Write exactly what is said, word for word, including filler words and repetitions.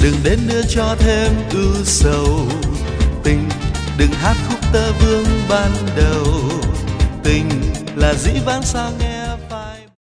đừng đến nữa cho thêm ưu sầu. Tình đừng hát khúc tơ vương ban đầu, tình là dĩ vãng sao nghe.